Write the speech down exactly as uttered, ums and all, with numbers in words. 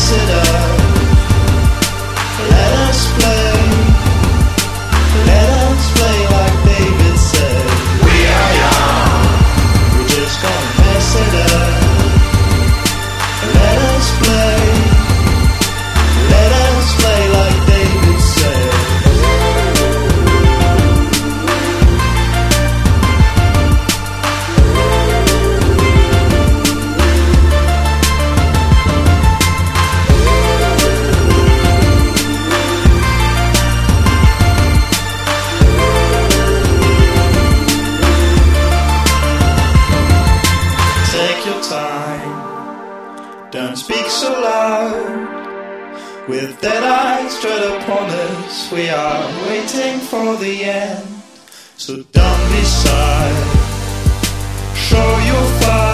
ambassador. Let us play, let us play like David said. We are young, we're just gonna mess it up. Let us play, let us play like David said. Don't speak so loud. With dead eyes straight upon us, we are waiting for the end. So don't be shy. Show your fire.